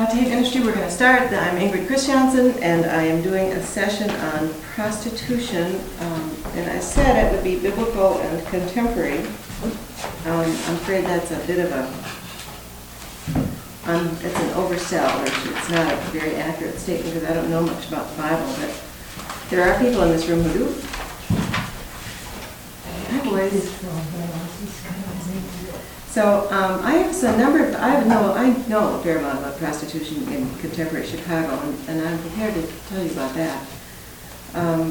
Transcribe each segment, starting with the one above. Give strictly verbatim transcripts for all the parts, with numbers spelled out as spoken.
Tape Industry. We're going to start. I'm Ingrid Christiansen, and I am doing a session on prostitution. Um, and I said it would be biblical and contemporary. Um, I'm afraid that's a bit of a, um, it's an oversell, or it's not a very accurate statement because I don't know much about the Bible, but there are people in this room who do. Hi, boys. So um, I have a number of, I know, I know a fair amount about prostitution in contemporary Chicago, and, and I'm prepared to tell you about that. Um,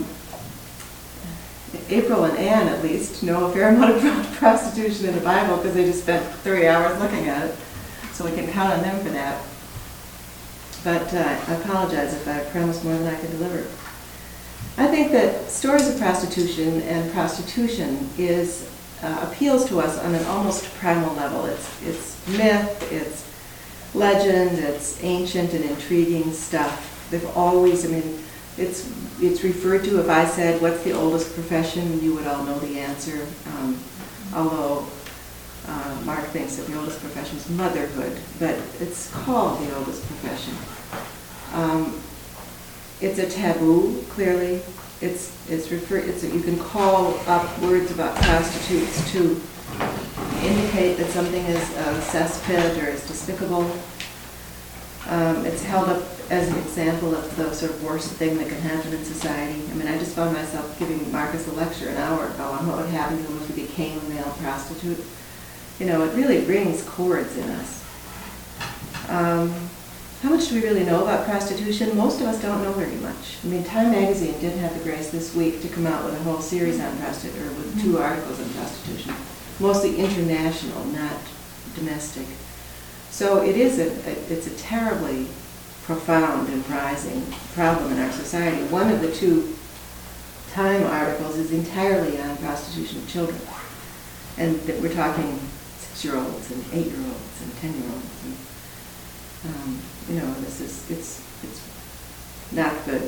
April and Ann, at least, know a fair amount of prostitution in the Bible because they just spent thirty hours looking at it, so we can count on them for that. But uh, I apologize if I promise more than I can deliver. I think that stories of prostitution and prostitution is Uh, appeals to us on an almost primal level. It's it's myth, it's legend, it's ancient and intriguing stuff. They've always, I mean, it's it's referred to. If I said, "What's the oldest profession?" you would all know the answer. Um, although uh, Mark thinks that the oldest profession is motherhood, but it's called the oldest profession. Um, it's a taboo, clearly. It's it's refer it's a, you can call up words about prostitutes to indicate that something is a cesspit or is despicable. Um, it's held up as an example of the sort of worst thing that can happen in society. I mean, I just found myself giving Marcus a lecture an hour ago on what would happen to him if he became a male prostitute. You know, it really rings chords in us. Um, How much do we really know about prostitution? Most of us don't know very much. I mean, Time Magazine did have the grace this week to come out with a whole series on prostitution, or with two articles on prostitution, mostly international, not domestic. So it is a, a it's a terribly profound and rising problem in our society. One of the two Time articles is entirely on prostitution of children, and that we're talking six-year-olds and eight-year-olds and ten-year-olds. And, um, you know, this is, it's, it's not good.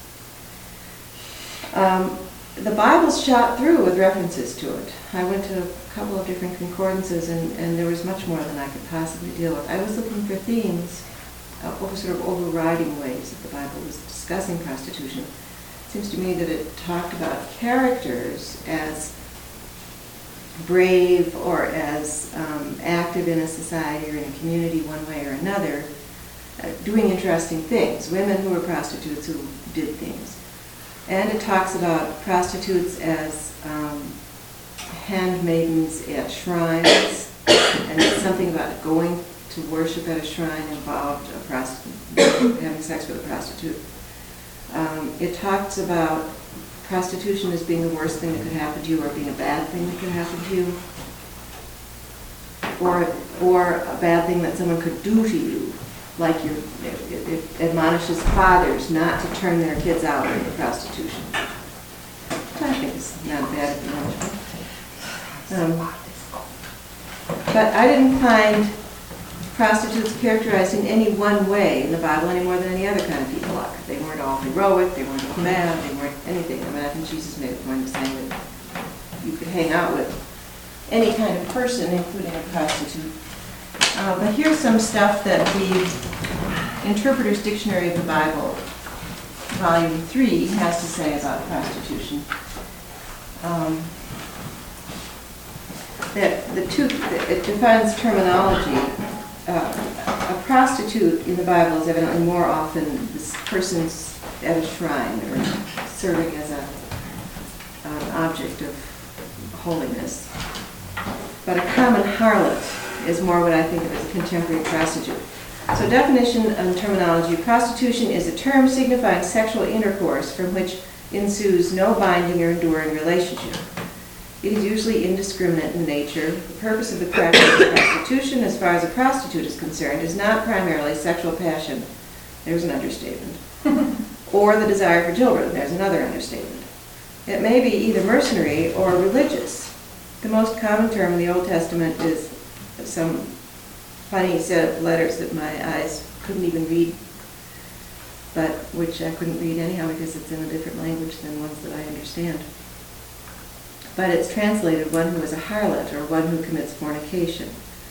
Um, the Bible's shot through with references to it. I went to a couple of different concordances, and, and there was much more than I could possibly deal with. I was looking for themes, uh, over sort of overriding ways that the Bible was discussing prostitution. It seems to me that it talked about characters as brave or as um, active in a society or in a community one way or another, uh, doing interesting things, women who were prostitutes who did things. And it talks about prostitutes as um, handmaidens at shrines, and it's something about going to worship at a shrine involved a prostitute, having sex with a prostitute. Um, it talks about prostitution as being the worst thing that could happen to you, or being a bad thing that could happen to you, or or a bad thing that someone could do to you, like your, it, it admonishes fathers not to turn their kids out into prostitution. Which I think is not a bad admonishment. Um, but I didn't find prostitutes characterized in any one way in the Bible any more than any other kind of people are. They weren't all heroic, they weren't all mad, they weren't anything. I mean, I think Jesus made a point of saying that you could hang out with any kind of person, including a prostitute. Uh, but here's some stuff that the Interpreter's Dictionary of the Bible, Volume three, has to say about prostitution. Um, that the two, it defines terminology. Uh, a prostitute in the Bible is evidently more often this person's at a shrine or serving as a, an object of holiness. But a common harlot is more what I think of as a contemporary prostitute. So definition and terminology: prostitution is a term signifying sexual intercourse from which ensues no binding or enduring relationship. It is usually indiscriminate in nature. The purpose of the practice of prostitution, as far as a prostitute is concerned, is not primarily sexual passion. There's an understatement. Or the desire for children. There's another understatement. It may be either mercenary or religious. The most common term in the Old Testament is some funny set of letters that my eyes couldn't even read, but which I couldn't read anyhow because it's in a different language than ones that I understand. But it's translated one who is a harlot, or one who commits fornication.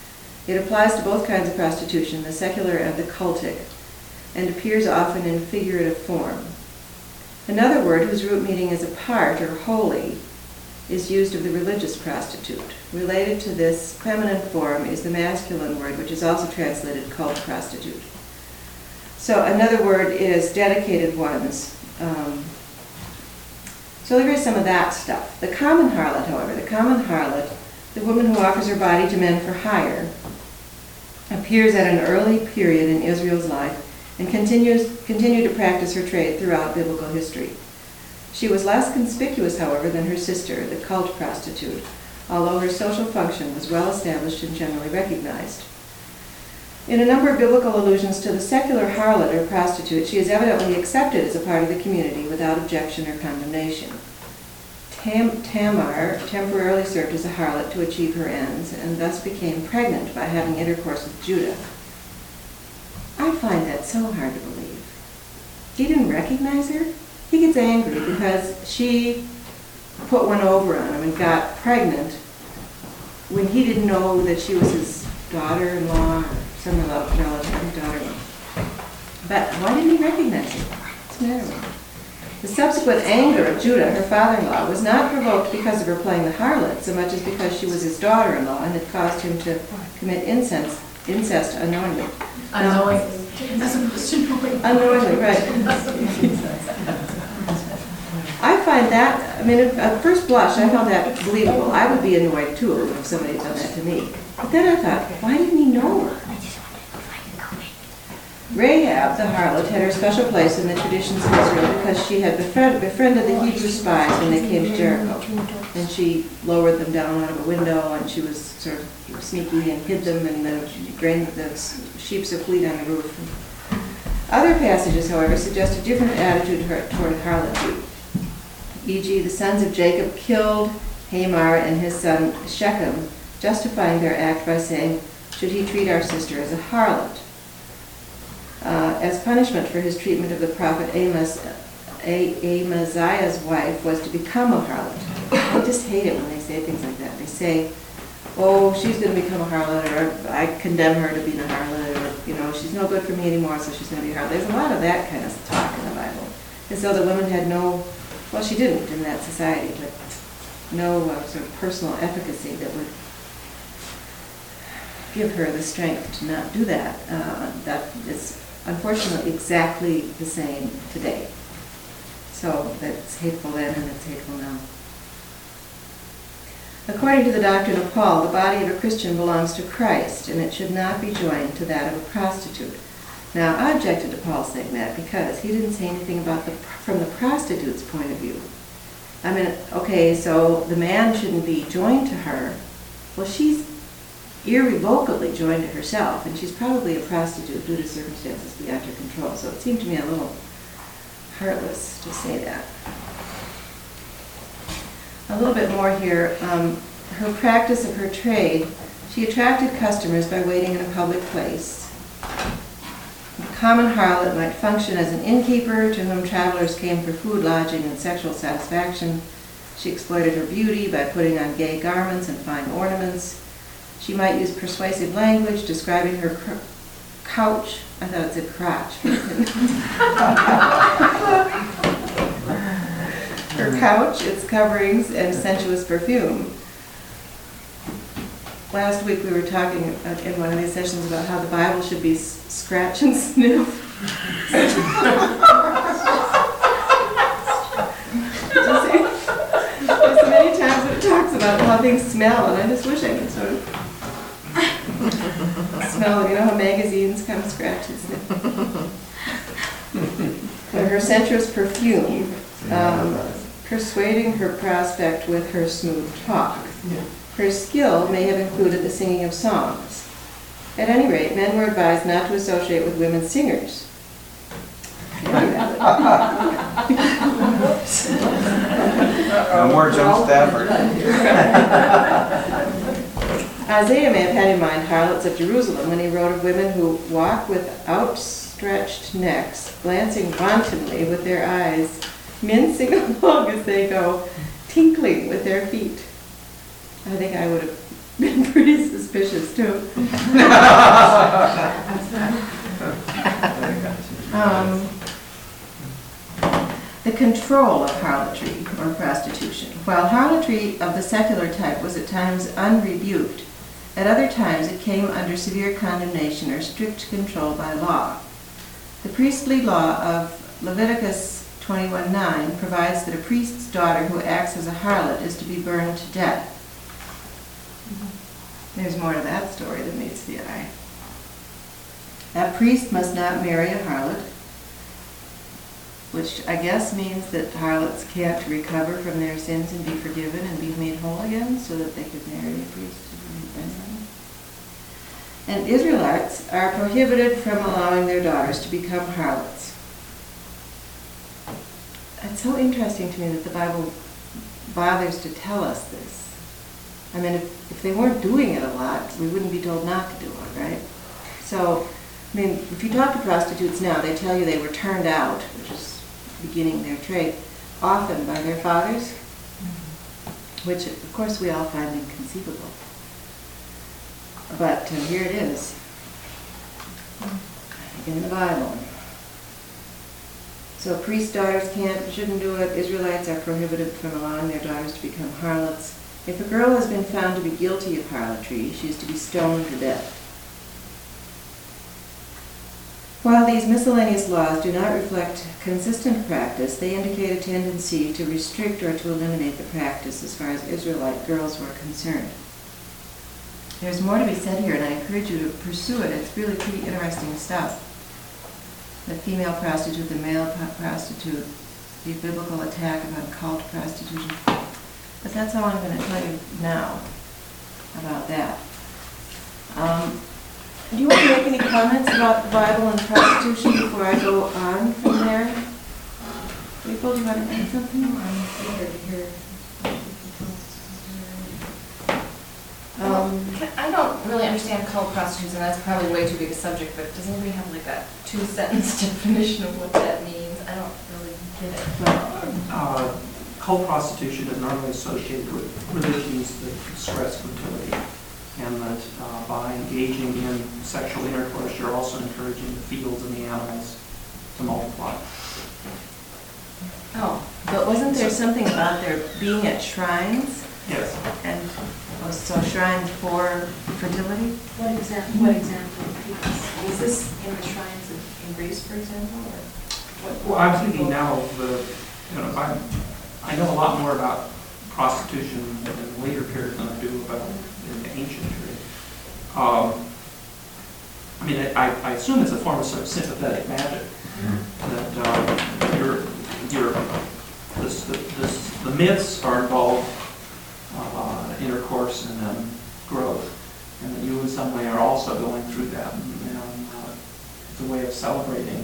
It applies to both kinds of prostitution, the secular and the cultic, and appears often in figurative form. Another word whose root meaning is apart or holy is used of the religious prostitute. Related to this feminine form is the masculine word, which is also translated cult prostitute. So another word is dedicated ones. Um, so there is some of that stuff. The common harlot, however, the common harlot, the woman who offers her body to men for hire, appears at an early period in Israel's life and continues continued to practice her trade throughout biblical history. She was less conspicuous, however, than her sister, the cult prostitute, although her social function was well established and generally recognized. In a number of biblical allusions to the secular harlot or prostitute, she is evidently accepted as a part of the community without objection or condemnation. Tam- Tamar temporarily served as a harlot to achieve her ends and thus became pregnant by having intercourse with Judah. I find that so hard to believe. He didn't recognize her? He gets angry because she put one over on him and got pregnant when he didn't know that she was his daughter-in-law or some relative daughter-in-law. But why didn't he recognize her? What's the matter with him? The subsequent anger of Judah, her father-in-law, was not provoked because of her playing the harlot, so much as because she was his daughter-in-law and had caused him to commit incest, incest unknowingly. Unknowingly. As opposed to knowingly. Unknowingly, right. I find that, I mean, at first blush, I found that believable. I would be annoyed, too, if somebody had done that to me. But then I thought, why didn't he know her? Rahab, the harlot, had her special place in the traditions of Israel because she had befriend, befriended the Hebrew spies when they came to Jericho. And she lowered them down out of a window, and she was sort of sneaky and hid them, and the grain the sheep's of fleet on the roof. Other passages, however, suggest a different attitude toward harlotry. for example, the sons of Jacob killed Hamor and his son Shechem, justifying their act by saying, should he treat our sister as a harlot? Uh, as punishment for his treatment of the prophet Amos, a- Amaziah's wife was to become a harlot. I just hate it when they say things like that. They say, oh, she's going to become a harlot, or I condemn her to being a harlot, or, you know, she's no good for me anymore, so she's going to be a harlot. There's a lot of that kind of talk in the Bible. As though the woman had no, well, she didn't in that society, but no uh, sort of personal efficacy that would give her the strength to not do that. Uh, that is unfortunately exactly the same today. So that's hateful then and it's hateful now. According to the doctrine of Paul, the body of a Christian belongs to Christ, and it should not be joined to that of a prostitute. Now, I objected to Paul saying that because he didn't say anything about the from the prostitute's point of view. I mean, okay, so the man shouldn't be joined to her. Well, she's irrevocably joined to herself, and she's probably a prostitute due to circumstances beyond her control. So it seemed to me a little heartless to say that. A little bit more here. Um, her practice of her trade, she attracted customers by waiting in a public place. The common harlot might function as an innkeeper to whom travelers came for food, lodging, and sexual satisfaction. She exploited her beauty by putting on gay garments and fine ornaments. She might use persuasive language describing her cr- couch. I thought it said crotch. Her couch, its coverings, and sensuous perfume. Last week we were talking in one of these sessions about how the Bible should be s- scratch and sniff. Just There's many times that it talks about how things smell, and I just wish I could sort of smell, you know how magazines come scratch and sniff. But her sensuous perfume, um, persuading her prospect with her smooth talk. Her skill may have included the singing of songs. At any rate, men were advised not to associate with women singers. No more Joan Stafford. Isaiah may have had in mind harlots of Jerusalem when he wrote of women who walk with outstretched necks, glancing wantonly with their eyes, mincing along as they go, tinkling with their feet. I think I would have been pretty suspicious too. Um, The control of harlotry or prostitution. While harlotry of the secular type was at times unrebuked, at other times it came under severe condemnation or strict control by law. The priestly law of Leviticus twenty-one nine provides that a priest's daughter who acts as a harlot is to be burned to death. There's more to that story than meets the eye. A priest must not marry a harlot, which I guess means that harlots can't recover from their sins and be forgiven and be made whole again so that they could marry a priest. And Israelites are prohibited from allowing their daughters to become harlots. It's so interesting to me that the Bible bothers to tell us this. I mean, if, if they weren't doing it a lot, we wouldn't be told not to do it, right? So, I mean, if you talk to prostitutes now, they tell you they were turned out, which is beginning their trade, often by their fathers, which of course we all find inconceivable. But uh, here it is, in the Bible. So priest daughters can't, shouldn't do it. Israelites are prohibited from allowing their daughters to become harlots. If a girl has been found to be guilty of harlotry, she is to be stoned to death. While these miscellaneous laws do not reflect consistent practice, they indicate a tendency to restrict or to eliminate the practice as far as Israelite girls were concerned. There's more to be said here, and I encourage you to pursue it. It's really pretty interesting stuff. The female prostitute, the male prostitute, the biblical attack upon cult prostitution. But that's all I'm going to tell you now about that. Um, do you want to make any comments about the Bible and prostitution before I go on from there? April, do you want to add something? I'm here. Um, I don't really understand cult prostitutes, and that's probably way too big a subject, but does anybody have like a two-sentence definition of what that means? I don't really get it. Uh, Cult prostitution is normally associated with religions that stress fertility, and that uh, by engaging in sexual intercourse, you're also encouraging the fields and the animals to multiply. Oh, but wasn't there something about there being at shrines? Yes. And oh, so shrines for fertility? What example? What example? Is this in the shrines of, in Greece, for example, or what? Well, I'm thinking now of the, you know, I, I know a lot more about prostitution in the later period than I do about in the ancient period. Um, I mean, I, I assume it's a form of sort of sympathetic magic. That uh, you're, you're, this, this, the myths are involved uh, intercourse and then growth, and that you in some way are also going through that, and, and uh, it's a way of celebrating,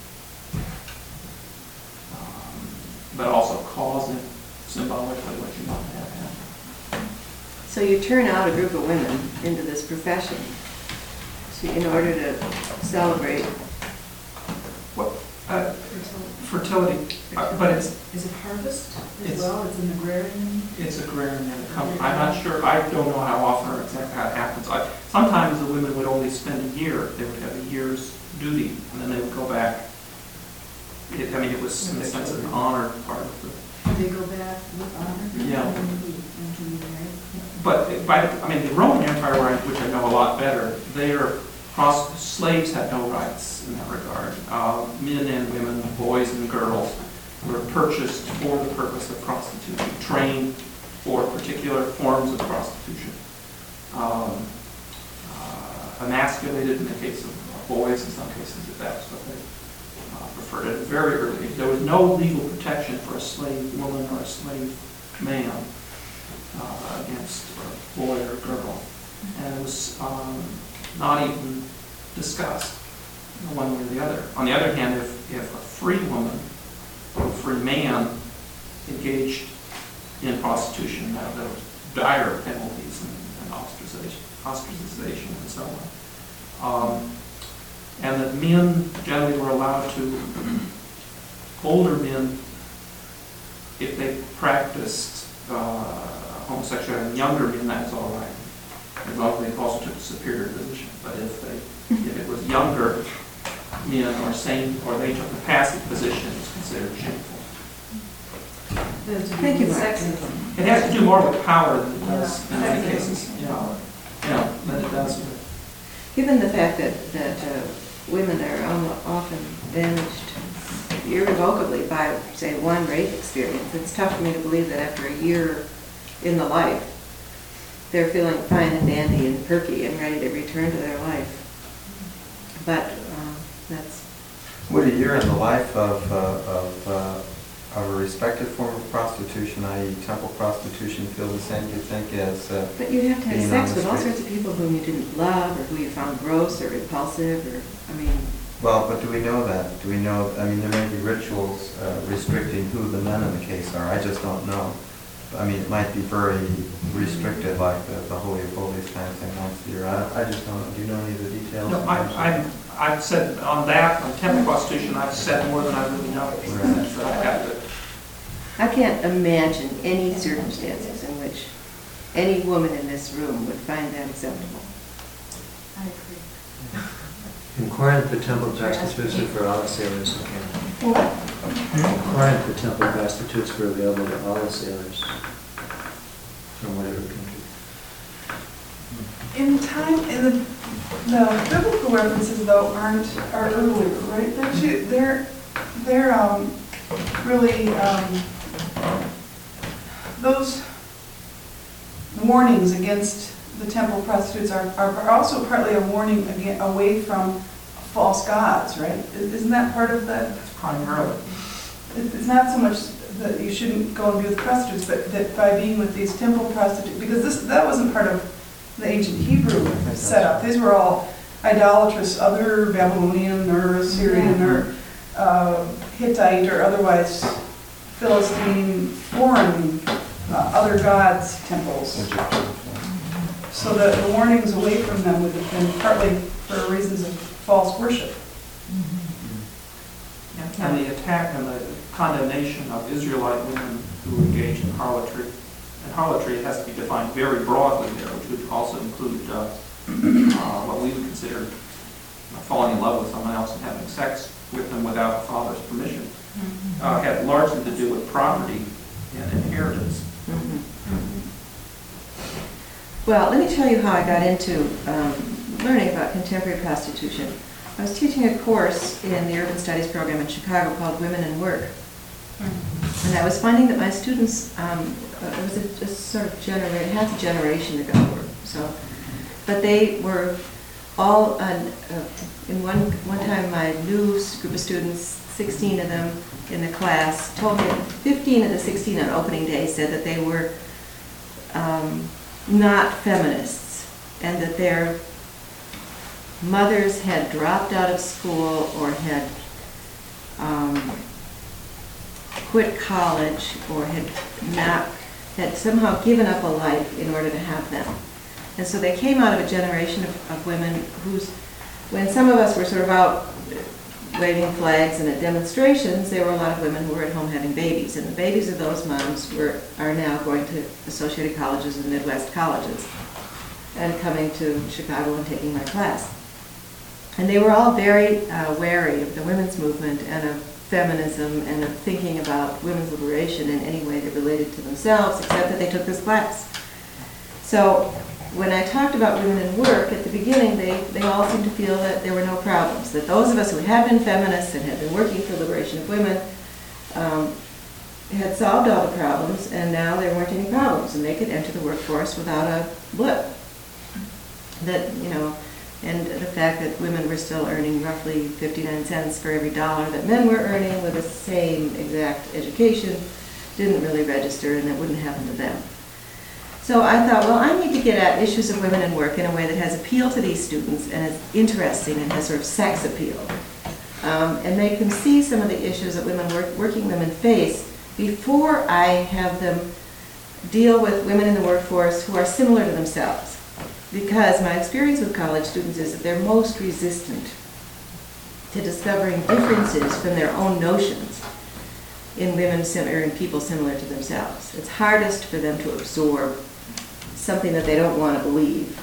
um, but also causing symbolically what you might have happen. So you turn out a group of women into this profession so in order to celebrate. What? Uh, fertility, uh, but it's Is it harvest It's- as well? It's an agrarian? it's agrarian and it comes, I'm not sure, I don't know how often or exactly how it happens. I, sometimes the women would only spend a year, they would have a year's duty, and then they would go back. It, I mean, it was in a sense an honor part of the, Do they go back with honor? Yeah. And be- and to be married? but by the, I mean, the Roman Empire, where I- which I know a lot better, their pros- slaves had no rights in that regard. Uh, men and women, boys and girls were purchased for the purpose of prostitution, trained for particular forms of prostitution. Um, uh, emasculated in the case of boys, in some cases, if that's what they uh, preferred. At a very early age, there was no legal protection for a slave woman or a slave man uh, against a boy or a girl, and it was um, not even discussed one way or the other. On the other hand, if, if a free woman or a free man engaged in prostitution, uh, there was dire penalties and, and ostracization, ostracization and so on. Um, and that men generally were allowed to, older men, if they practiced uh, homosexuality, and younger men, that was all right. as long as they also took a superior position. But if they, if it was younger men or same, or they took a passive position, it's considered shameful. Thank you, Mark. Sexism. It has to do more with power than it does in many Yeah. cases, you know, you know, than it does with. Given the fact that, that uh, women are al- often damaged irrevocably by, say, one rape experience, it's tough for me to believe that after a year in the life, they're feeling fine and dandy and perky and ready to return to their life. But um, that's, Would a year in the life of, uh, of, uh, of a respected form of prostitution, that is temple prostitution, feel the same, do you think, as, uh, but you'd have to have Being sex on the with all street. sorts of people whom you didn't love or who you found gross or repulsive or, I mean, well, but do we know that? Do we know, I mean, there may be rituals uh, restricting who the men in the case are, I just don't know. I mean, it might be very restricted, like the, the Holy of Holies kind of thing once a year, I, I just don't know, do you know any of the details? No, I, I, I've said on that, on temple prostitution, I've said more than I really know. Right. So I have to, I can't imagine any circumstances in which any woman in this room would find that acceptable. I agree. In Corinth, the temple prostitutes for all the sailors who came. In Corinth, the temple prostitutes were available to all the sailors from whatever country. In time, in the, the biblical references though aren't, are earlier, right? They're, ju- they're, they're, um, really, um, those warnings against the temple prostitutes are, are are also partly a warning again, away from false gods, right? Isn't that part of the, primarily. it's not so much that you shouldn't go and be with prostitutes, but that by being with these temple prostitutes, because this, that wasn't part of the ancient Hebrew setup. These were all idolatrous, other Babylonian or Assyrian or uh, Hittite or otherwise Philistine, foreign, uh, other gods' temples. So the, the warnings away from them would have been partly for reasons of false worship. And the attack and the condemnation of Israelite women who engage in harlotry. And harlotry has to be defined very broadly there, which would also include uh, uh, what we would consider falling in love with someone else and having sex with them without the father's permission. Uh, had largely to do with property and inheritance. Well, let me tell you how I got into um, learning about contemporary prostitution. I was teaching a course in the Urban Studies program in Chicago called Women in Work. And I was finding that my students, um, uh, it was a, a sort of generation, half a generation ago or so, but they were all, on, uh, in one, one time my new group of students, sixteen of them in the class, told me fifteen of the sixteen on opening day said that they were um, not feminists and that their mothers had dropped out of school or had um, quit college or had not, had somehow given up a life in order to have them. And so they came out of a generation of, of women whose, when some of us were sort of out waving flags and at demonstrations, there were a lot of women who were at home having babies. And the babies of those moms were, are now going to associated colleges and Midwest colleges and coming to Chicago and taking my class. And they were all very uh, wary of the women's movement and of feminism and of thinking about women's liberation in any way that related to themselves, except that they took this class. So when I talked about women in work, at the beginning, they, they all seemed to feel that there were no problems, that those of us who had been feminists and had been working for liberation of women um, had solved all the problems, and now there weren't any problems, and they could enter the workforce without a blip. That, you know, and the fact that women were still earning roughly fifty-nine cents for every dollar that men were earning with the same exact education didn't really register, and it wouldn't happen to them. So I thought, well, I need to get at issues of women in work in a way that has appeal to these students and is interesting and has sort of sex appeal, um, and make them see some of the issues that women work, working women face before I have them deal with women in the workforce who are similar to themselves. Because my experience with college students is that they're most resistant to discovering differences from their own notions in women sim- or in people similar to themselves. It's hardest for them to absorb something that they don't want to believe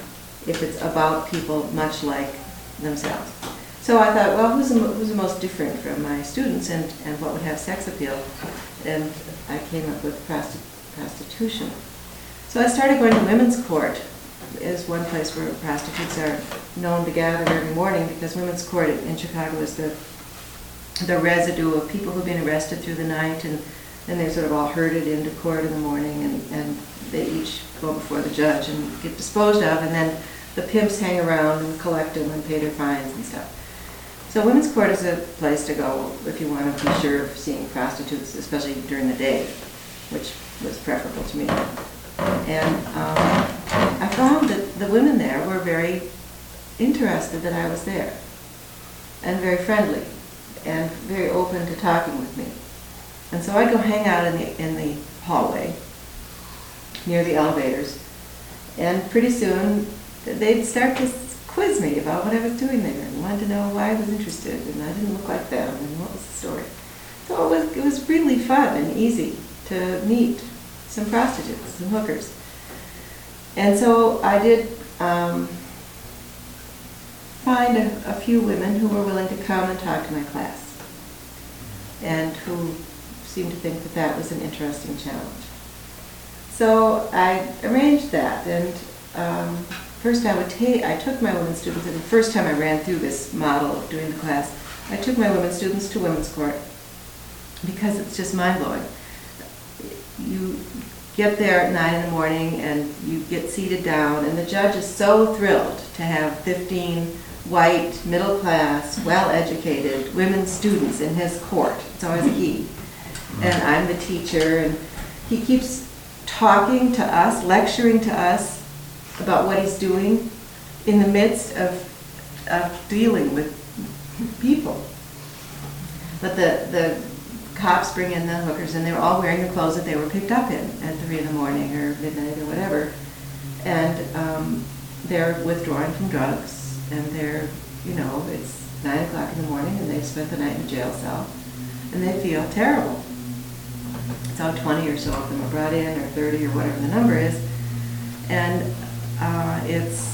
if it's about people much like themselves. So I thought, well, who's the, mo- who's the most different from my students, and, and what would have sex appeal? And I came up with prosti- prostitution. So I started going to women's court, is one place where prostitutes are known to gather every morning, because women's court in Chicago is the the residue of people who've been arrested through the night, and then they're sort of all herded into court in the morning, and, and they each go before the judge and get disposed of, and then the pimps hang around and collect them and pay their fines and stuff. So women's court is a place to go if you want to be sure of seeing prostitutes, especially during the day, which was preferable to me. And um, I found that the women there were very interested that I was there, and very friendly, and very open to talking with me. And so I'd go hang out in the, in the hallway near the elevators, and pretty soon they'd start to quiz me about what I was doing there, and wanted to know why I was interested, and I didn't look like them, and what was the story. So it was, it was really fun and easy to meet some prostitutes, some hookers. And so I did um, find a, a few women who were willing to come and talk to my class, and who seemed to think that that was an interesting challenge. So I arranged that, and um, first I would take, I took my women students, and the first time I ran through this model of doing the class, I took my women students to women's court, because it's just mind-blowing. You get there at nine in the morning, and you get seated down, and the judge is so thrilled to have fifteen white, middle-class, well-educated women students in his court. It's always a he. And I'm the teacher, and he keeps talking to us, lecturing to us about what he's doing in the midst of, of dealing with people. But the, the cops bring in the hookers, and they're all wearing the clothes that they were picked up in at three in the morning or midnight or whatever. And um, they're withdrawing from drugs, and they're, you know, it's nine o'clock in the morning, and they've spent the night in a jail cell, and they feel terrible. So twenty or so of them are brought in, or thirty, or whatever the number is, and uh, it's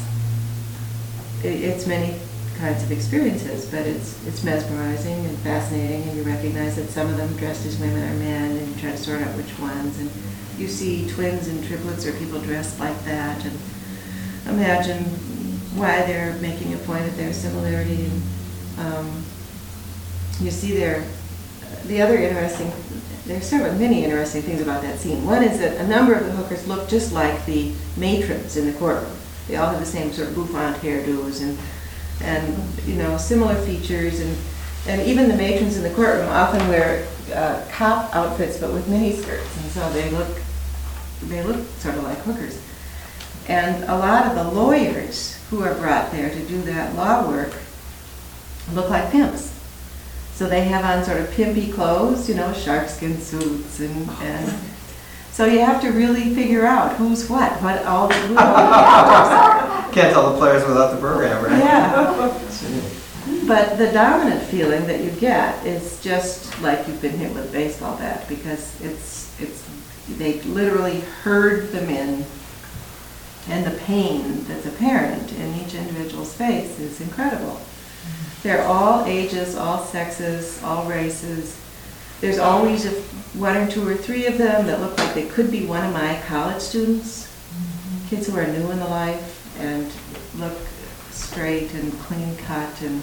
it, it's many kinds of experiences, but it's it's mesmerizing and fascinating, and you recognize that some of them dressed as women are men, and you try to sort out which ones, and you see twins and triplets or people dressed like that, and imagine why they're making a point of their similarity. And um, you see their the other interesting, there's several, many interesting things about that scene. One is that a number of the hookers look just like the matrons in the courtroom. They all have the same sort of bouffant hairdos, and, and you know, similar features, and, and even the matrons in the courtroom often wear uh, cop outfits, but with mini skirts, and so they look, they look sort of like hookers. And a lot of the lawyers who are brought there to do that law work look like pimps. So they have on sort of pimpy clothes, you know, sharkskin suits, and, and so you have to really figure out who's what, what all, who all the characters are. Can't tell the players without the program, right? Yeah. But the dominant feeling that you get is just like you've been hit with a baseball bat, because it's, it's, they literally herd them in, and the pain that's apparent in each individual's face is incredible. They're all ages, all sexes, all races. There's always a, one or two or three of them that look like they could be one of my college students, mm-hmm. Kids who are new in the life and look straight and clean cut. And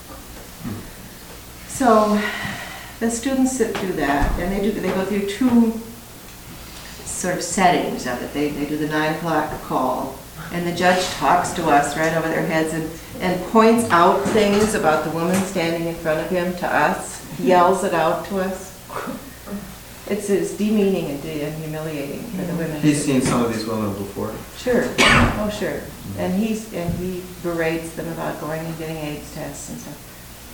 so the students sit through that, and they do. They go through two sort of settings of it. They they do the nine o'clock call, and the judge talks to us right over their heads and, and points out things about the woman standing in front of him to us, yells it out to us. It's, it's demeaning and, de- and humiliating for the women. He's seen some of these women before. Sure, oh sure. And he's and he berates them about going and getting AIDS tests and stuff.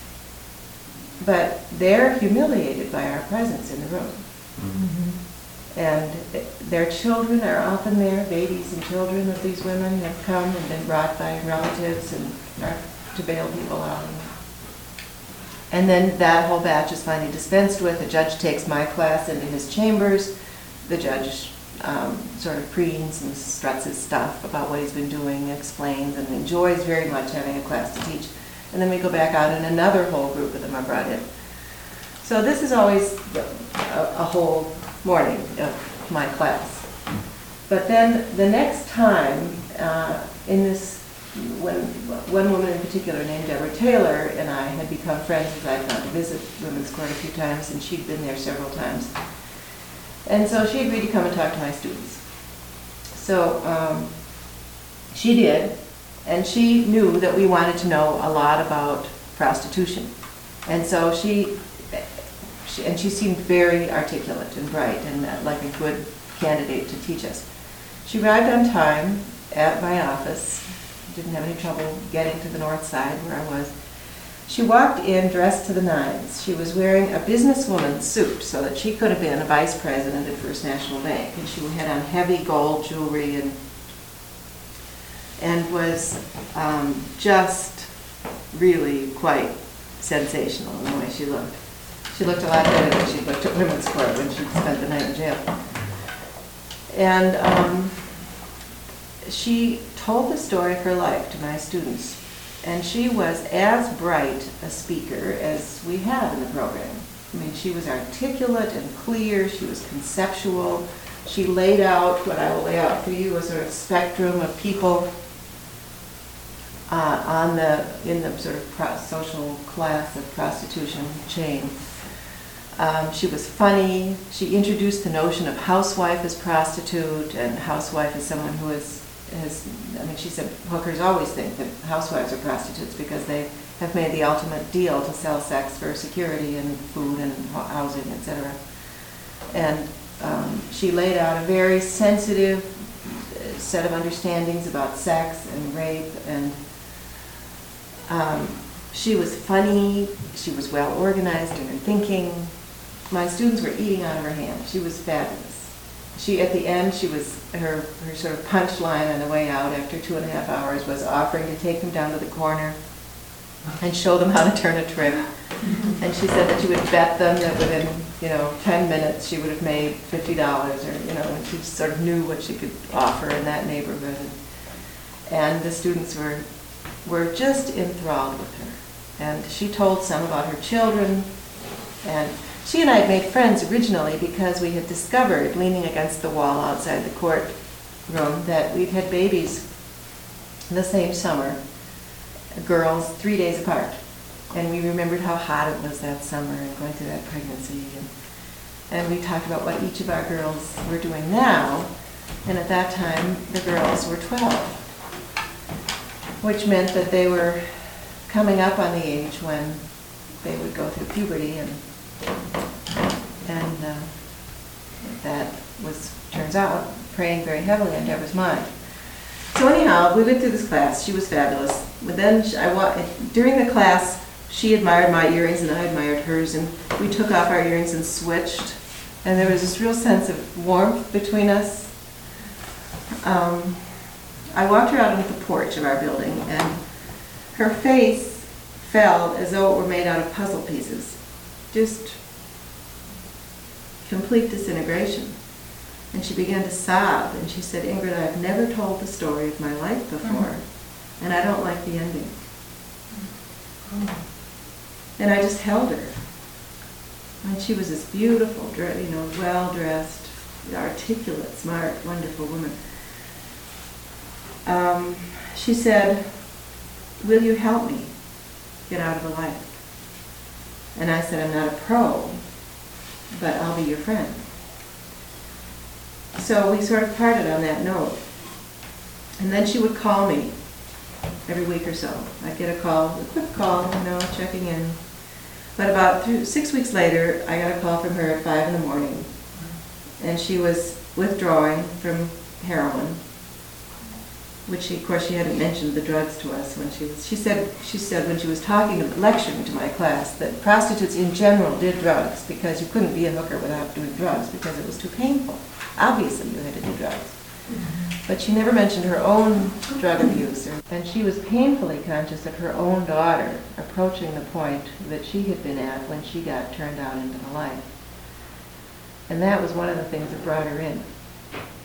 But they're humiliated by our presence in the room. Mm-hmm. And their children are often there, babies and children of these women have come and been brought by relatives and are to bail people out. And then that whole batch is finally dispensed with. The judge takes my class into his chambers. The judge um, sort of preens and struts his stuff about what he's been doing, explains, and enjoys very much having a class to teach. And then we go back out and another whole group of them are brought in. So this is always a, a whole morning of my class. But then the next time, uh, in this, when one woman in particular named Deborah Taylor and I had become friends as I'd gone to visit Women's Court a few times, and she'd been there several times. And so she agreed to come and talk to my students. So um, she did, and she knew that we wanted to know a lot about prostitution. And so she, she and she seemed very articulate and bright and uh, like a good candidate to teach us. She arrived on time at my office, didn't have any trouble getting to the north side where I was. She walked in dressed to the nines. She was wearing a businesswoman's suit so that she could have been a vice president at First National Bank. And she had on heavy gold jewelry and and was um, just really quite sensational in the way she looked. She looked a lot better than she looked at Women's Court when she spent the night in jail. And um, she told the story of her life to my students. And she was as bright a speaker as we had in the program. I mean, she was articulate and clear. She was conceptual. She laid out what I will lay out for you, a sort of spectrum of people uh, on the in the sort of pro social class of prostitution chain. Um, she was funny. She introduced the notion of housewife as prostitute and housewife as someone who is, has, I mean, she said hookers always think that housewives are prostitutes because they have made the ultimate deal to sell sex for security and food and housing, et cetera. And um, she laid out a very sensitive set of understandings about sex and rape, and um, she was funny. She was well organized in her thinking. My students were eating out of her hand. She was fabulous. She, at the end, she was, her, her sort of punchline on the way out after two and a half hours was offering to take them down to the corner and show them how to turn a trick. And she said that she would bet them that within, you know, ten minutes she would have made fifty dollars, or, you know, and she sort of knew what she could offer in that neighborhood. And the students were, were just enthralled with her. And she told some about her children, and she and I had made friends originally because we had discovered, leaning against the wall outside the courtroom, that we'd had babies the same summer, girls, three days apart. And we remembered how hot it was that summer and going through that pregnancy. And, and we talked about what each of our girls were doing now. And at that time, the girls were twelve, which meant that they were coming up on the age when they would go through puberty, and and uh, that was, turns out, preying very heavily on Deborah's mind. So anyhow, we went through this class. She was fabulous. But then she, I wa during the class, she admired my earrings and I admired hers, and we took off our earrings and switched. And there was this real sense of warmth between us. Um, I walked her out onto the porch of our building, and her face fell as though it were made out of puzzle pieces. Just complete disintegration. And she began to sob, and she said, "Ingrid, I've never told the story of my life before, mm-hmm. and I don't like the ending." Mm-hmm. And I just held her. And she was this beautiful, you know, well-dressed, articulate, smart, wonderful woman. Um, she said, "Will you help me get out of the life?" And I said, "I'm not a pro, but I'll be your friend." So we sort of parted on that note. And then she would call me every week or so. I'd get a call, a quick call, you know, checking in. But about three, six weeks later, I got a call from her at five in the morning. And she was withdrawing from heroin, which she, of course she hadn't mentioned the drugs to us when she was, she said, she said when she was talking, lecturing to my class, that prostitutes in general did drugs because you couldn't be a hooker without doing drugs because it was too painful. Obviously you had to do drugs. Mm-hmm. But she never mentioned her own drug abuse. And she was painfully conscious of her own daughter approaching the point that she had been at when she got turned out into the light. And that was one of the things that brought her in.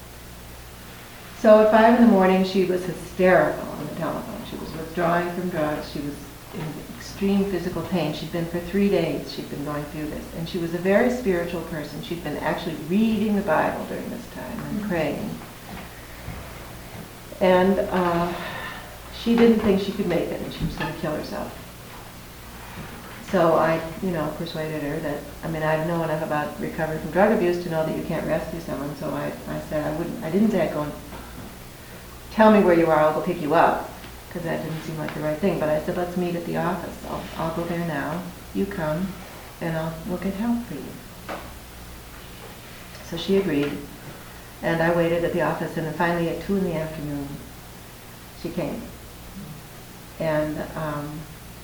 So at five in the morning, she was hysterical on the telephone. She was withdrawing from drugs. She was in extreme physical pain. She'd been for three days, she'd been going through this. And she was a very spiritual person. She'd been actually reading the Bible during this time and praying. And uh, she didn't think she could make it, and she was going to kill herself. So I, you know, persuaded her that, I mean, I know enough about recovery from drug abuse to know that you can't rescue someone. So I, I said I wouldn't, I didn't say I'd go and tell me where you are, I'll go pick you up, because that didn't seem like the right thing. But I said, let's meet at the office. I'll, I'll go there now. You come, and I'll we'll get help for you. So she agreed, and I waited at the office, and then finally at two in the afternoon, she came. And um,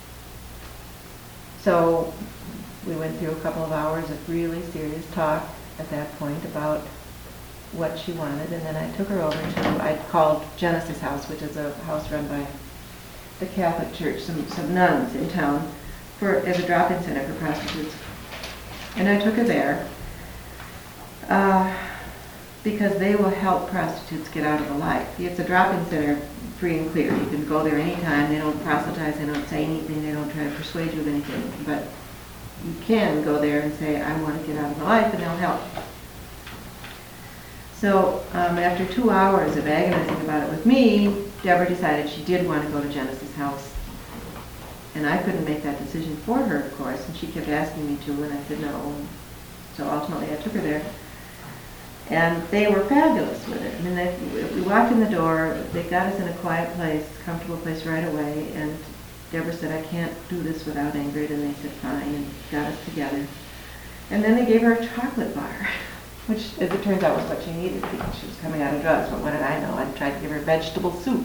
so we went through a couple of hours of really serious talk at that point about what she wanted, and then I took her over to, I called Genesis House, which is a house run by the Catholic Church, some, some nuns in town, for, as a drop-in center for prostitutes. And I took her there uh, because they will help prostitutes get out of the life. It's a drop-in center, free and clear. You can go there anytime. They don't proselytize, they don't say anything, they don't try to persuade you of anything. But you can go there and say, I want to get out of the life, and they'll help. So um, after two hours of agonizing about it with me, Deborah decided she did want to go to Genesis House. And I couldn't make that decision for her, of course, and she kept asking me to, and I said no. So ultimately I took her there. And they were fabulous with it. I mean, they, we walked in the door, they got us in a quiet place, comfortable place right away, and Deborah said, I can't do this without Ingrid, and they said fine, and got us together. And then they gave her a chocolate bar, which, as it turns out, was what she needed because she was coming out of drugs. But what did I know? I tried to give her vegetable soup.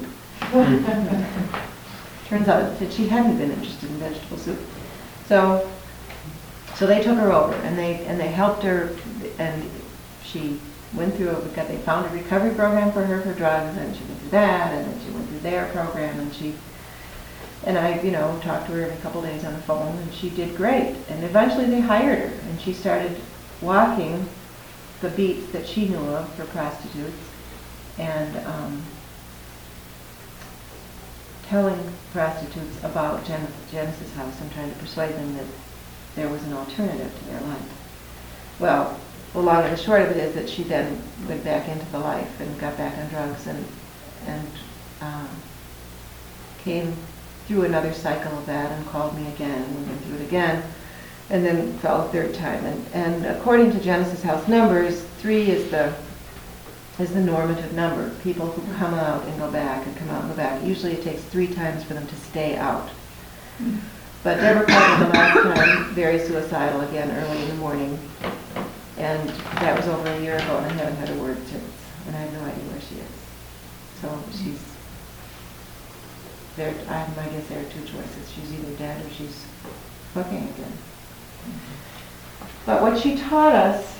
Turns out that she hadn't been interested in vegetable soup. So, so they took her over, and they and they helped her, and she went through it. Because they found a recovery program for her for drugs, and she went through that, and then she went through their program, and she. And I, you know, talked to her every couple of days on the phone, and she did great. And eventually they hired her, and she started walking the beats that she knew of for prostitutes, and um, telling prostitutes about Gen- Genesis House and trying to persuade them that there was an alternative to their life. Well, the long and the short of it is that she then went back into the life and got back on drugs and and um, came through another cycle of that and called me again and went through it again. And then fell a third time. And, and according to Genesis House numbers, three is the is the normative number. People who come out and go back and come out and go back. Usually it takes three times for them to stay out. But Deborah called me the last time, very suicidal again, early in the morning. And that was over a year ago, and I haven't had a word since. And I have no idea where she is. So she's, there. I, I guess there are two choices. She's either dead or she's hooking again. But what she taught us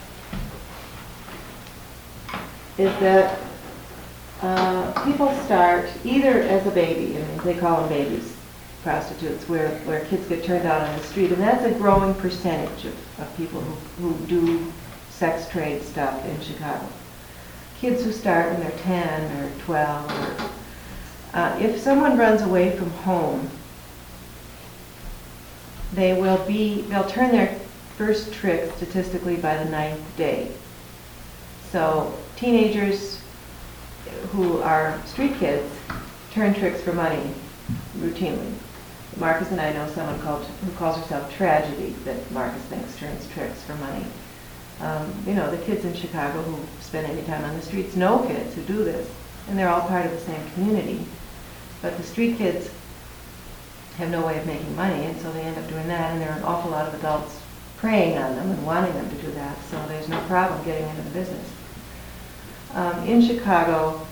is that uh, people start either as a baby, and they call them babies, prostitutes, where, where kids get turned out on the street, and that's a growing percentage of, of people who, who do sex trade stuff in Chicago. Kids who start when they're ten or twelve. Or, uh, if someone runs away from home, they will be, they'll turn their first trick statistically by the ninth day. So teenagers who are street kids turn tricks for money routinely. Marcus and I know someone called, who calls herself Tragedy, that Marcus thinks turns tricks for money. Um, you know, the kids in Chicago who spend any time on the streets know kids who do this, and they're all part of the same community. But the street kids have no way of making money, and so they end up doing that, and there are an awful lot of adults preying on them and wanting them to do that, so there's no problem getting into the business. Um, in Chicago,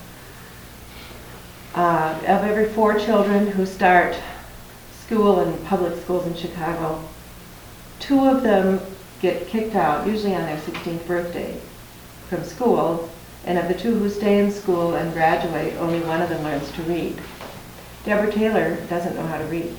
uh, of every four children who start school in public schools in Chicago, two of them get kicked out, usually on their sixteenth birthday, from school, and of the two who stay in school and graduate, only one of them learns to read. Deborah Taylor doesn't know how to read.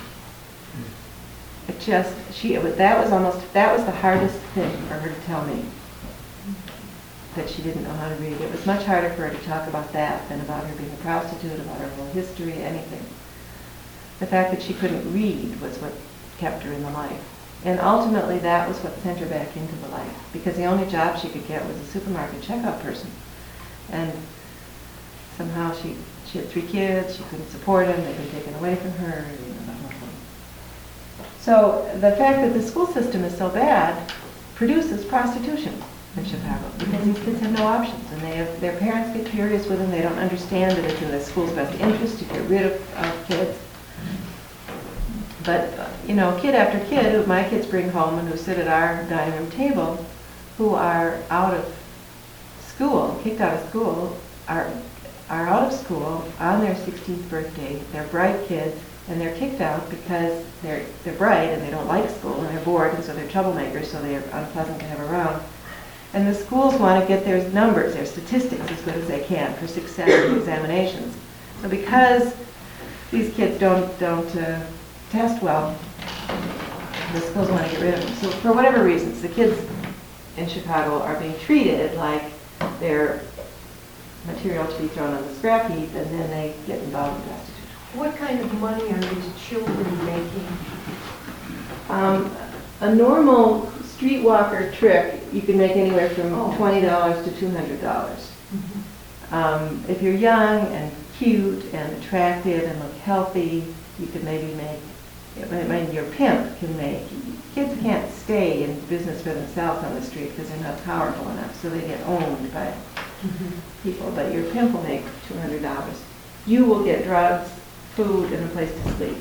It just, she, it was, that was almost, that was the hardest thing for her to tell me. that she didn't know how to read. It was much harder for her to talk about that than about her being a prostitute, about her whole history, anything. The fact that she couldn't read was what kept her in the life. And ultimately, that was what sent her back into the life, because the only job she could get was a supermarket checkout person. And somehow she, she had three kids, she couldn't support them, they'd been taken away from her, you know, the whole thing. So the fact that the school system is so bad produces prostitution in Chicago, because these kids have no options, and they have, their parents get furious with them, they don't understand that it's in the school's best interest to get rid of, of kids. But, uh, you know, kid after kid, who my kids bring home and who sit at our dining room table, who are out of school, kicked out of school, are, are out of school on their sixteenth birthday. They're bright kids, and they're kicked out because they're, they're bright and they don't like school, and they're bored, and so they're troublemakers, so they're unpleasant to have around. And the schools want to get their numbers, their statistics as good as they can for success in examinations. So because these kids don't, don't uh, test well, the schools want to get rid of them. So for whatever reasons, the kids in Chicago are being treated like they're material to be thrown on the scrap heap, and then they get involved in prostitution. What kind of money are these children making? Um, a normal streetwalker trick, you can make anywhere from Oh. twenty dollars to two hundred dollars. Um, if you're young and cute and attractive and look healthy, you could maybe make, I mean, your pimp can make, kids can't stay in business for themselves on the street because they're not powerful enough, so they get owned by people, but your pimp will make two hundred dollars. You will get drugs, food, and a place to sleep.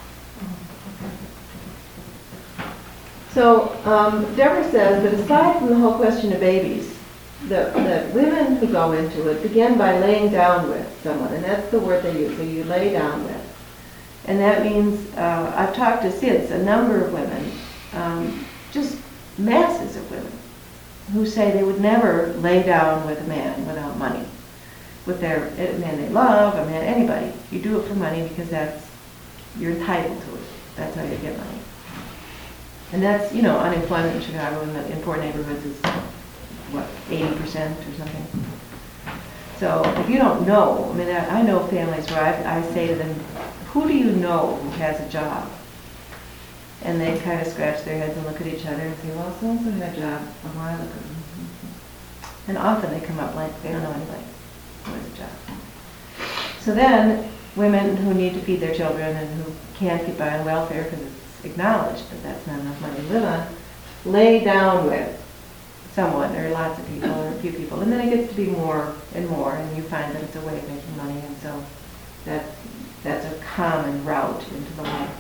So um, Deborah says that aside from the whole question of babies, the, the women who go into it begin by laying down with someone, and that's the word they use, so you lay down with. And that means, uh, I've talked to since a number of women, um, just masses of women, who say they would never lay down with a man without money. With their a man they love, a man, anybody. You do it for money because that's, you're entitled to it. That's how you get money. And that's, you know, unemployment in Chicago in the in poor neighborhoods is, what, eighty percent or something. So if you don't know, I mean, I, I know families where I, I say to them, who do you know who has a job? And they kind of scratch their heads and look at each other and say, well, so-and-so had a job a while ago. And often they come up blank, they don't know anybody who has a job. So then, women who need to feed their children and who can't get by on welfare because it's acknowledged that that's not enough money to live on, lay down with someone, or lots of people, or a few people, and then it gets to be more and more, and you find that it's a way of making money, and so that that's a common route into the life.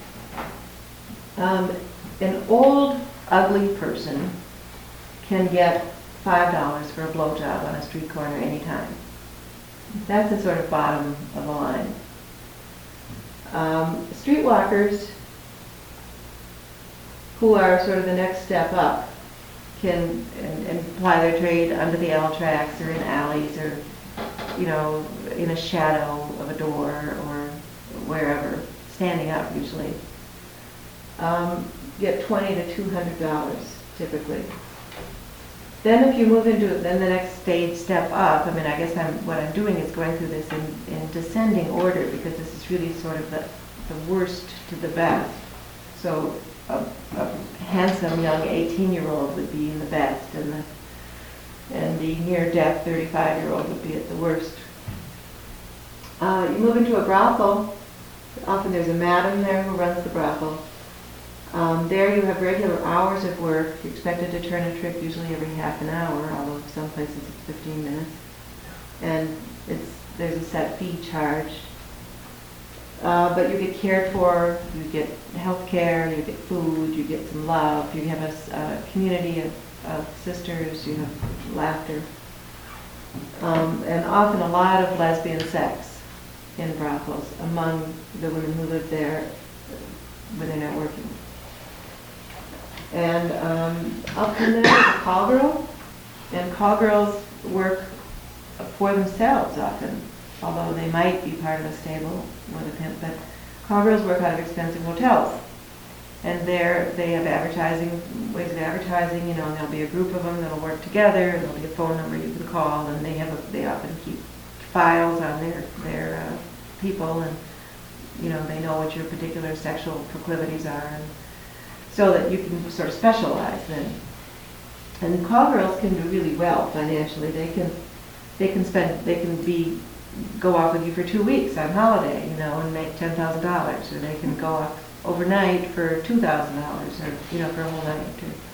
Um, an old, ugly person can get five dollars for a blowjob on a street corner anytime. That's the sort of bottom of the line. Um, streetwalkers, who are sort of the next step up, can and, and ply their trade under the L tracks or in alleys or, you know, in a shadow of a door or wherever, standing up usually. Um, get twenty to two hundred dollars typically. Then if you move into it, then the next stage step up, I mean, I guess I'm, what I'm doing is going through this in, in descending order because this is really sort of the, the worst to the best. So a, a handsome young eighteen-year-old would be in the best, and the, and the near-death thirty-five-year-old would be at the worst. Uh, you move into a brothel, often there's a madam there who runs the brothel. Um, there you have regular hours of work. You're expected to turn a trick usually every half an hour, although some places it's fifteen minutes. And it's, there's a set fee charged. Uh, but you get cared for, you get health care, you get food, you get some love, you have a, a community of, of sisters, you have laughter. Um, and often a lot of lesbian sex in brothels among the women who live there when they're not working. And um, up from there is a call girl, and call girls work for themselves often, although they might be part of a stable with a pimp, but call girls work out of expensive hotels. And there, they have advertising, ways of advertising, you know, and there'll be a group of them that'll work together, there'll be a phone number you can call, and they have, a they often keep files on their, their uh, people, and, you know, they know what your particular sexual proclivities are, and so that you can sort of specialize then. And call girls can do really well financially. They can, they can spend, they can be, go off with you for two weeks on holiday, you know, and make ten thousand dollars, or they can go off overnight for two thousand dollars, or, you know, for a whole night.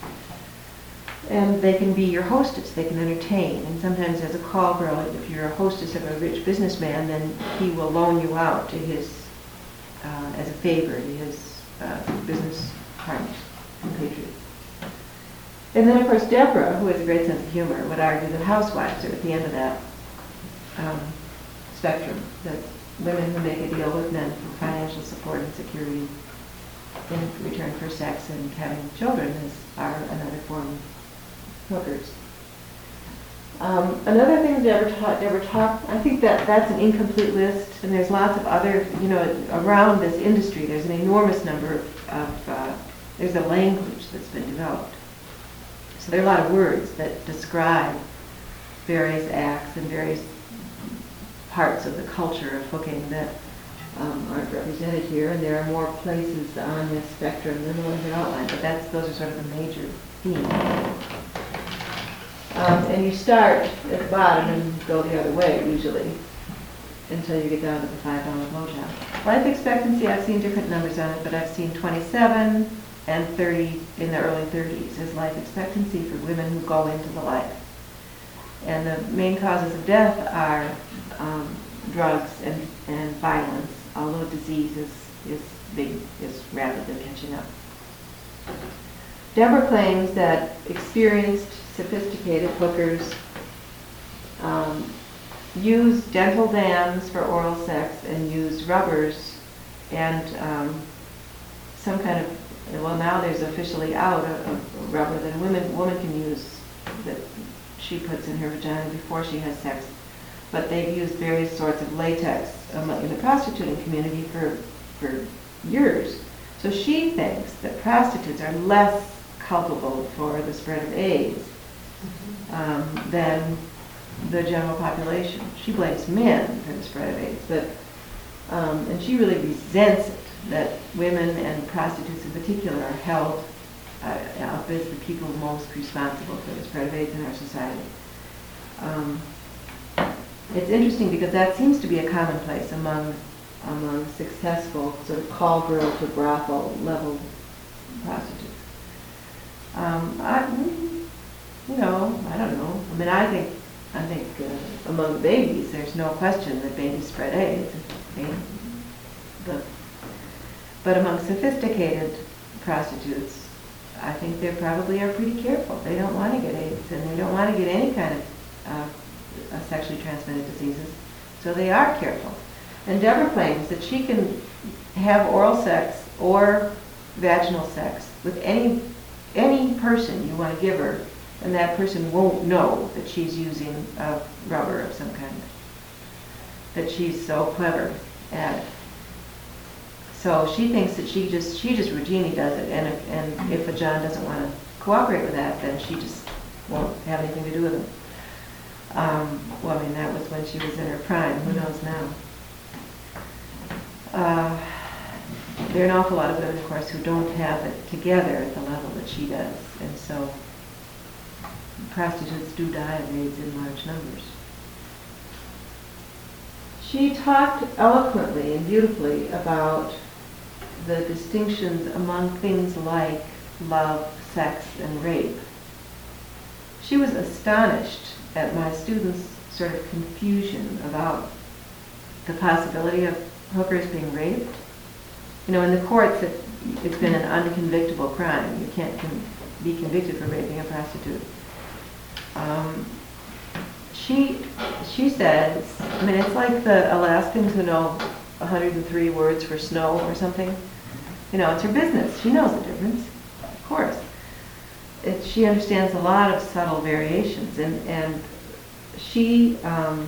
Or, and they can be your hostess, they can entertain. And sometimes as a call girl, if you're a hostess of a rich businessman, then he will loan you out to his, uh, as a favor to his uh, business partners, compatriots. And then, of course, Deborah, who has a great sense of humor, would argue that housewives are at the end of that um, spectrum, that women who make a deal with men for financial support and security in return for sex and having children is, are another form of hookers. Um, another thing Deborah taught, Deborah taught, I think that that's an incomplete list, and there's lots of other, you know, around this industry, there's an enormous number of, of uh, there's a language that's been developed. So there are a lot of words that describe various acts and various parts of the culture of hooking that um, aren't represented here, and there are more places on this spectrum than the ones that outlined, but that's, those are sort of the major themes. Um, and you start at the bottom and go the other way, usually, until you get down to the five dollar blowjob. Life expectancy, I've seen different numbers on it, but I've seen twenty-seven and thirty in the early thirties as life expectancy for women who go into the life. And the main causes of death are um, drugs and, and violence, although disease is, is, big, is rapidly catching up. Deborah claims that experienced, sophisticated hookers um, use dental dams for oral sex and use rubbers and um, some kind of, well, now there's officially out a, a rubber that a woman, woman can use that she puts in her vagina before she has sex. But they've used various sorts of latex um, in the prostituting community for, for years. So she thinks that prostitutes are less culpable for the spread of AIDS um, than the general population. She blames men for the spread of AIDS, but um, and she really resents it that women and prostitutes in particular are held uh, up as the people most responsible for the spread of AIDS in our society. Um, it's interesting because that seems to be a commonplace among among successful sort of call girl to brothel level prostitutes. Um, I, you know, I don't know. I mean, I think I think uh, among babies, there's no question that babies spread AIDS. They, the, but among sophisticated prostitutes, I think they probably are pretty careful. They don't want to get AIDS, and they don't want to get any kind of uh, uh, sexually transmitted diseases, so they are careful. And Deborah claims that she can have oral sex or vaginal sex with any any person you want to give her, and that person won't know that she's using a rubber of some kind, that she's so clever at it. So she thinks that she just she just routinely does it, and if, and if a John doesn't want to cooperate with that, then she just won't have anything to do with him. Um, well, I mean, that was when she was in her prime. Who knows now? Uh, there are an awful lot of women, of course, who don't have it together at the level that she does, and so prostitutes do die of AIDS in large numbers. She talked eloquently and beautifully about the distinctions among things like love, sex, and rape. She was astonished at my students' sort of confusion about the possibility of hookers being raped. You know, in the courts, it, it's been an unconvictable crime. You can't con- be convicted for raping a prostitute. Um, she she says, I mean, it's like the Alaskans who know one hundred three words for snow or something. You know, it's her business. She knows the difference, of course. It, she understands a lot of subtle variations, and, and she um,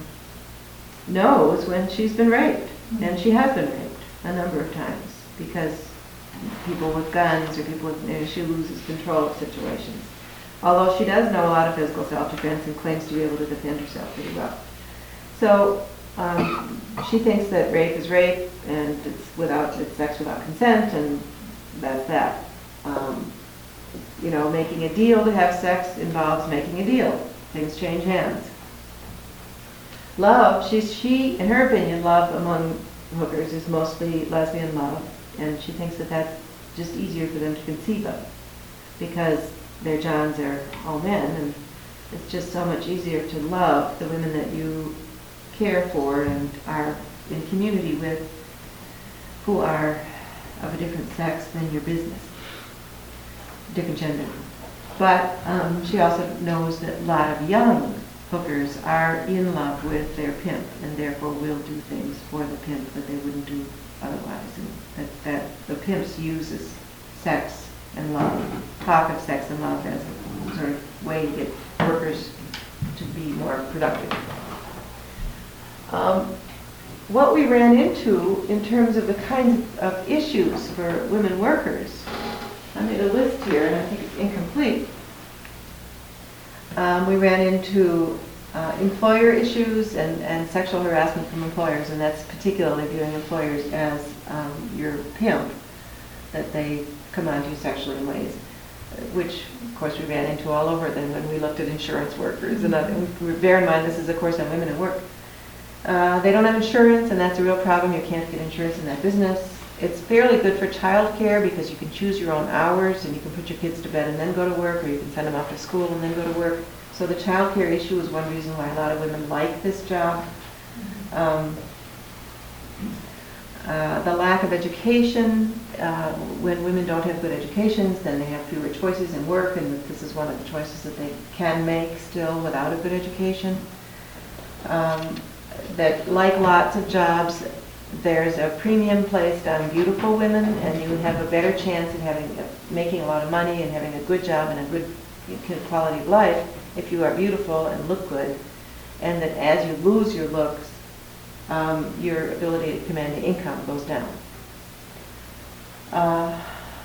knows when she's been raped, and she has been raped a number of times, because people with guns or people with, you know, she loses control of situations. Although she does know a lot of physical self-defense and claims to be able to defend herself pretty well. So um, she thinks that rape is rape and it's without, it's sex without consent, and that's that. Um, you know, making a deal to have sex involves making a deal. Things change hands. Love, she's, she, in her opinion, love among hookers is mostly lesbian love, and she thinks that that's just easier for them to conceive of because their johns are all men, and it's just so much easier to love the women that you care for and are in community with who are of a different sex than your business, different gender. But um, she also knows that a lot of young hookers are in love with their pimp and therefore will do things for the pimp that they wouldn't do otherwise. And that, that the pimps uses sex and love, talk of sex and love as a sort of way to get workers to be more productive. Um, what we ran into in terms of the kinds of issues for women workers, I made a list here and I think it's incomplete. Um, we ran into uh, employer issues and, and sexual harassment from employers, and that's particularly viewing employers as um, your pimp, that they come on to you sexually in ways, which of course we ran into all over then when we looked at insurance workers. And, and bear in mind this is a course on women at work. Uh, they don't have insurance, and that's a real problem. You can't get insurance in that business. It's fairly good for childcare because you can choose your own hours and you can put your kids to bed and then go to work, or you can send them off to school and then go to work. So the childcare issue is one reason why a lot of women like this job. Um, uh, the lack of education, uh, when women don't have good educations, then they have fewer choices in work, and this is one of the choices that they can make still without a good education. Um, that like lots of jobs, there's a premium placed on beautiful women, and you have a better chance of having, making a lot of money and having a good job and a good quality of life if you are beautiful and look good, and that as you lose your looks, um, your ability to command the income goes down. Uh, uh,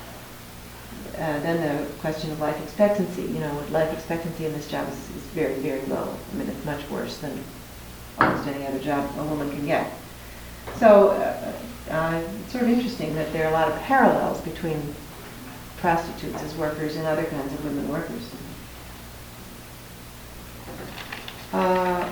then the question of life expectancy. You know, life expectancy in this job is, is very, very low. I mean, it's much worse than almost any other job a woman can get. So uh, uh, it's sort of interesting that there are a lot of parallels between prostitutes as workers and other kinds of women workers. Uh,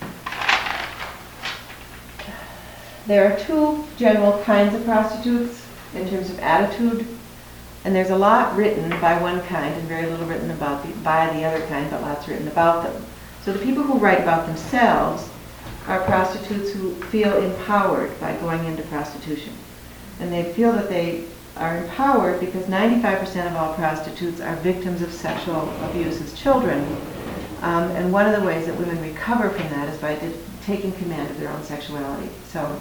there are two general kinds of prostitutes in terms of attitude, and there's a lot written by one kind and very little written about the, by the other kind, but lots written about them. So the people who write about themselves are prostitutes who feel empowered by going into prostitution. And they feel that they are empowered because ninety-five percent of all prostitutes are victims of sexual abuse as children. Um, and one of the ways that women recover from that is by di- taking command of their own sexuality. So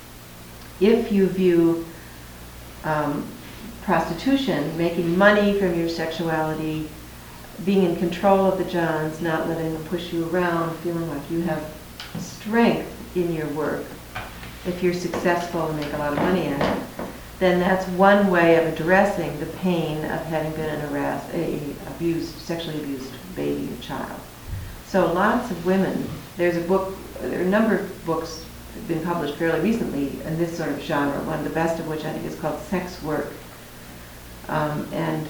if you view um, prostitution, making money from your sexuality, being in control of the johns, not letting them push you around, feeling like you have strength in your work, if you're successful and make a lot of money at it, then that's one way of addressing the pain of having been an harassed, a abused, sexually abused baby or child. So lots of women, there's a book, there are a number of books that have been published fairly recently in this sort of genre, one of the best of which I think is called Sex Work. Um, and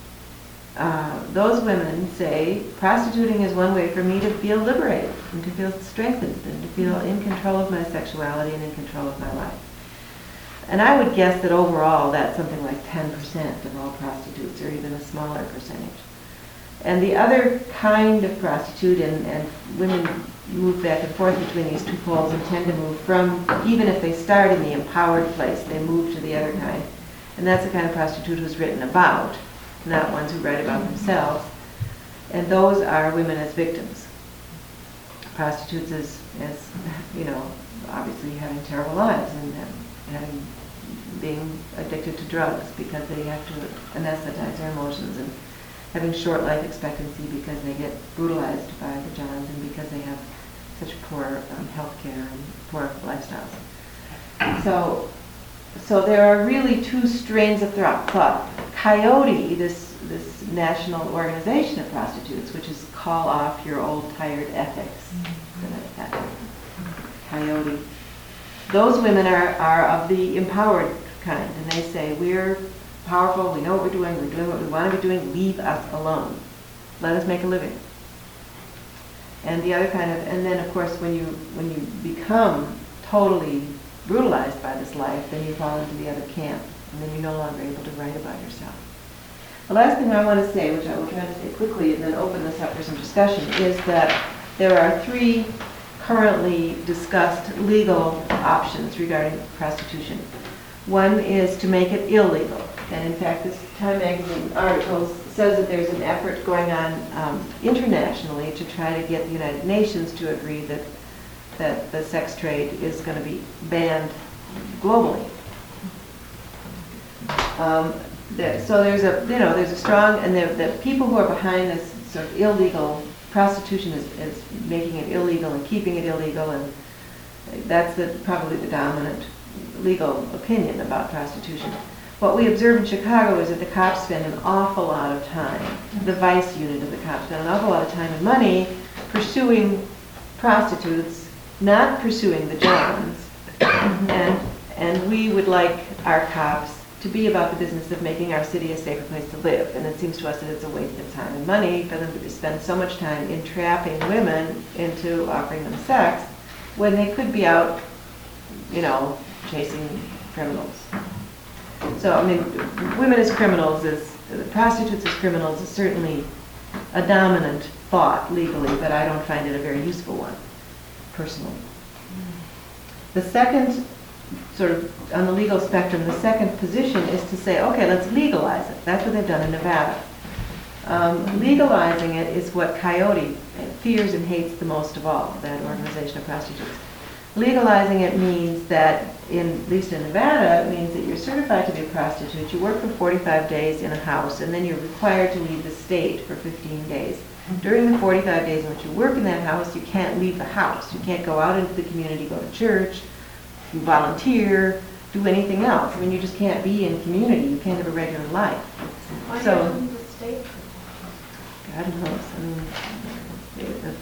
Uh, those women say, prostituting is one way for me to feel liberated and to feel strengthened and to feel in control of my sexuality and in control of my life. And I would guess that overall that's something like ten percent of all prostitutes, or even a smaller percentage. And the other kind of prostitute, and, and women move back and forth between these two poles and tend to move from, even if they start in the empowered place, they move to the other kind. And that's the kind of prostitute who's written about, not ones who write about themselves. And those are women as victims. Prostitutes as, as you know, obviously having terrible lives and having, being addicted to drugs because they have to anesthetize their emotions, and having short life expectancy because they get brutalized by the johns and because they have such poor um, health care and poor lifestyles. So so there are really two strains of thro- thought. Coyote, this, this national organization of prostitutes, which is call off your old tired ethics. Coyote. Those women are, are of the empowered kind, and they say, we're powerful, we know what we're doing, we're doing what we want to be doing, leave us alone. Let us make a living. And the other kind of, and then of course when you, when you become totally brutalized by this life, then you fall into the other camp, and then you're no longer able to write about yourself. The last thing I want to say, which I will try to say quickly and then open this up for some discussion, is that there are three currently discussed legal options regarding prostitution. One is to make it illegal, and in fact this Time Magazine article says that there's an effort going on um, internationally to try to get the United Nations to agree that that the sex trade is going to be banned globally. Um, there, so there's a, you know, there's a strong, and the, the people who are behind this sort of illegal prostitution is, is making it illegal and keeping it illegal, and that's the, probably the dominant legal opinion about prostitution. What we observe in Chicago is that the cops spend an awful lot of time, the vice unit of the cops spend an awful lot of time and money pursuing prostitutes, not pursuing the Johns. And, and we would like our cops to be about the business of making our city a safer place to live. And it seems to us that it's a waste of time and money for them to spend so much time entrapping women into offering them sex when they could be out, you know, chasing criminals. So, I mean, women as criminals, as prostitutes as criminals is certainly a dominant thought legally, but I don't find it a very useful one, personally. The second, sort of on the legal spectrum, the second position is to say, okay, let's legalize it. That's what they've done in Nevada. Um, legalizing it is what Coyote fears and hates the most of all, that organization of prostitutes. Legalizing it means that, in, at least in Nevada, it means that you're certified to be a prostitute, you work for forty-five days in a house, and then you're required to leave the state for fifteen days. During the forty-five days in which you work in that house, you can't leave the house. You can't go out into the community, go to church, volunteer, do anything else. I mean, you just can't be in community. You can't have a regular life. Why So, don't you leave the state? God knows. I mean, it-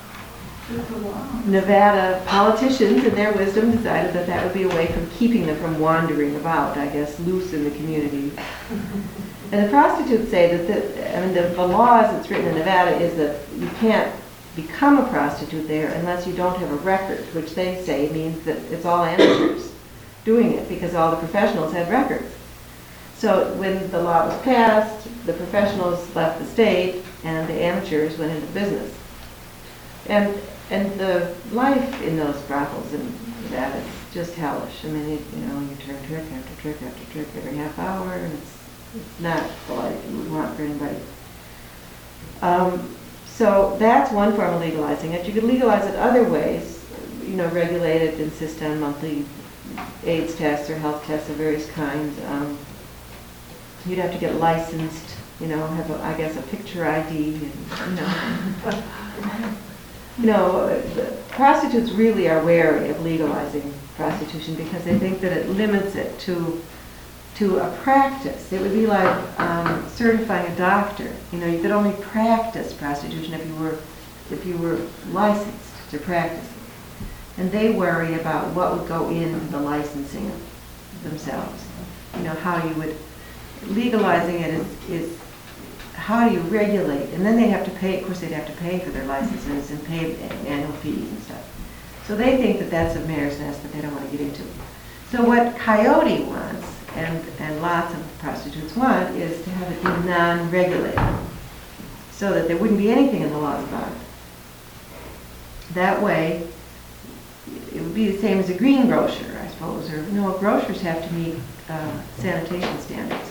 Nevada politicians, in their wisdom, decided that that would be a way from keeping them from wandering about, I guess, loose in the community. And the prostitutes say that the, I mean, the, the law as it's written in Nevada is that you can't become a prostitute there unless you don't have a record, which they say means that it's all amateurs doing it because all the professionals had records. So when the law was passed, the professionals left the state and the amateurs went into business. And and the life in those brothels in Nevada is just hellish. I mean, it, you know, you turn trick after trick after trick every half hour, and it's it's not the life you would want for anybody. Um, so that's one form of legalizing it. You could legalize it other ways, you know, regulate it, insist on monthly AIDS tests or health tests of various kinds. Um, you'd have to get licensed, you know, have, a, I guess, a picture I D, and, you know. You know, the prostitutes really are wary of legalizing prostitution because they think that it limits it to to a practice. It would be like um, certifying a doctor. You know, you could only practice prostitution if you were if you were licensed to practice it. And they worry about what would go into the licensing themselves. You know, how you would legalizing it is, is how do you regulate? And then they have to pay, of course they'd have to pay for their licenses and pay annual fees and stuff. So they think that that's a mare's nest that they don't want to get into. So what Coyote wants, and, and lots of prostitutes want, is to have it be non-regulated, so that there wouldn't be anything in the laws about it. That way, it would be the same as a greengrocer, I suppose, or, no, grocers have to meet uh, sanitation standards.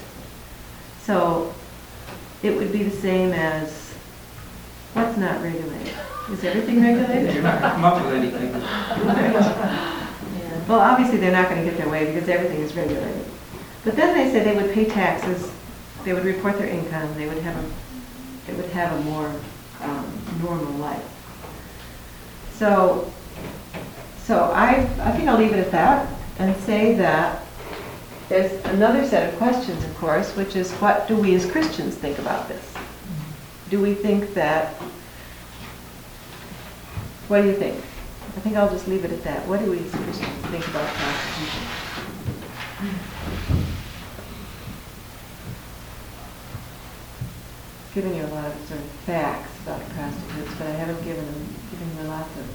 So it would be the same as, what's not regulated? Is everything regulated? You're not going to come up with anything. Well, obviously they're not going to get their way because everything is regulated. But then they say they would pay taxes, they would report their income, they would have a, they would have a more um, normal life. So, so I, I think I'll leave it at that and say that there's another set of questions, of course, which is what do we as Christians think about this? Do we think that, what do you think? I think I'll just leave it at that. What do we as Christians think about prostitution? Given you a lot of sort of facts about prostitutes, but I haven't given them, given you lots of.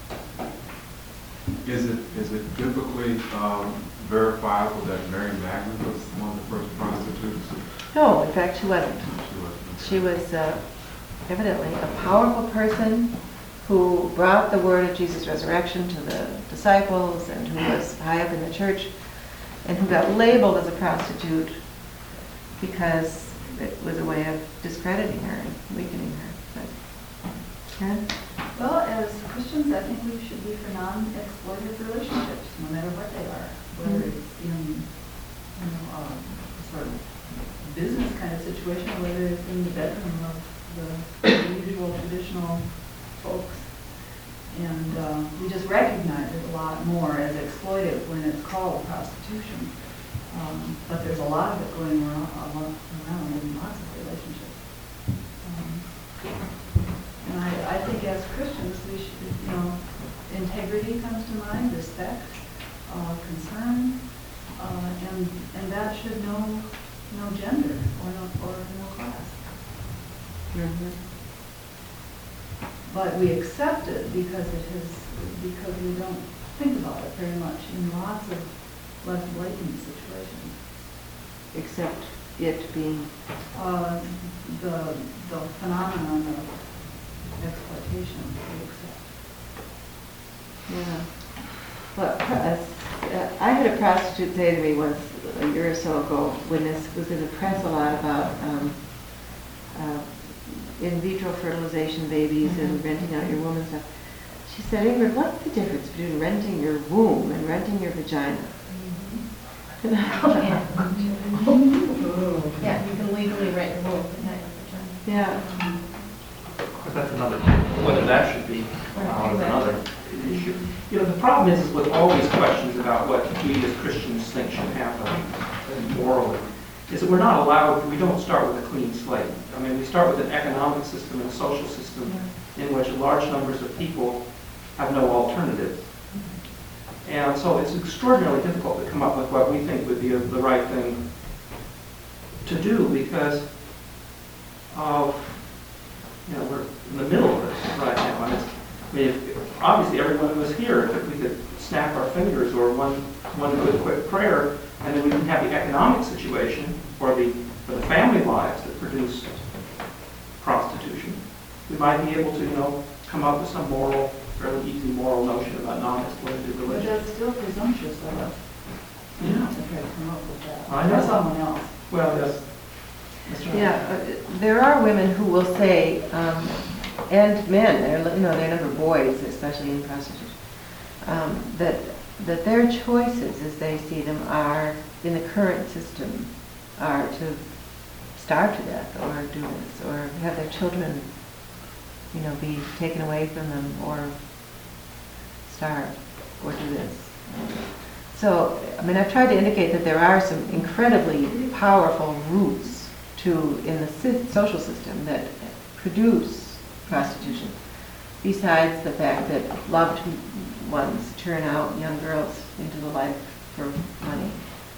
Is it, is it biblically um, verifiable that Mary Magdalene was one of the first prostitutes? No, in fact, she wasn't. She was. She was uh, evidently a powerful person who brought the word of Jesus' resurrection to the disciples and who was high up in the church and who got labeled as a prostitute because it was a way of discrediting her and weakening her. But, Karen? Well, as Christians, I think we should be for non-exploitative relationships, no matter what they are, whether Mhm. it's in, you know, um, sort of business kind of situation, or whether it's in the bedroom of the usual traditional folks. And uh, we just recognize it a lot more as exploitive when it's called prostitution. Um, but there's a lot of it going around, around in lots of relationships. Um, And I, I think as Christians, we should, you know, integrity comes to mind, respect, uh, concern, uh, and, and that should know no gender or no, or no class. Mm-hmm. But we accept it because it is, because we don't think about it very much in lots of less blatant situations. Except it being. Uh, the, the phenomenon of exploitation we accept. Yeah. Well, uh, uh, I had a prostitute say to me once, a year or so ago, when this was in the press a lot about um, uh, in vitro fertilization babies Mm-hmm. and renting out your womb and stuff. She said, Ingrid, what's the difference between renting your womb and renting your vagina? Yeah, Yeah, you can legally rent your womb, but not your vagina. Yeah. But that's another, whether that should be allowed is another issue. You know, the problem is with all these questions about what we as Christians think should happen morally, is that we're not allowed, we don't start with a clean slate. I mean, we start with an economic system and a social system in which large numbers of people have no alternative. And so it's extraordinarily difficult to come up with what we think would be the right thing to do because of, you know, we're in the middle of this right now. And it's, I mean, if, obviously everyone who was here, if we could snap our fingers or one, one good quick prayer, and then we can have the economic situation or the, or the family lives that produce prostitution, we might be able to, you know, come up with some moral, fairly easy moral notion about non-exploitative But relations. that's still presumptuous of us. Yeah. To try to come up with that. I know. Or someone else. Well, yes. That's right. Yeah, uh, there are women who will say, um, and men, they're, you know, they're never boys, especially in prostitution, um, that that their choices, as they see them, are in the current system, are to starve to death, or do this, or have their children, you know, be taken away from them, or starve, or do this. So, I mean, I've tried to indicate that there are some incredibly powerful roots to, in the sy- social system that produce prostitution, besides the fact that loved ones turn out young girls into the life for money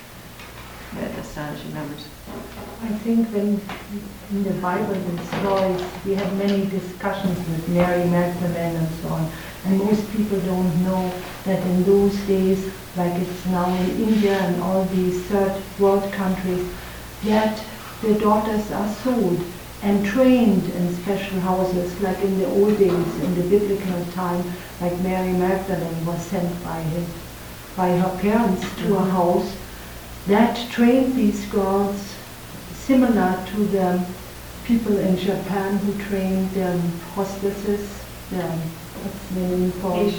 at astonishing numbers. I think when in the Bible and stories, we had many discussions with Mary Magdalene and so on, and most people don't know that in those days, like it's now in India and all these third world countries, that the daughters are sold and trained in special houses, like in the old days, in the biblical time, like Mary Magdalene was sent by his, by her parents to a house that trained these girls similar to the people in Japan who trained the hostesses, the, what's the name called?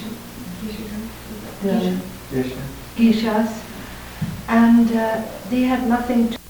The geishas. And uh, they had nothing to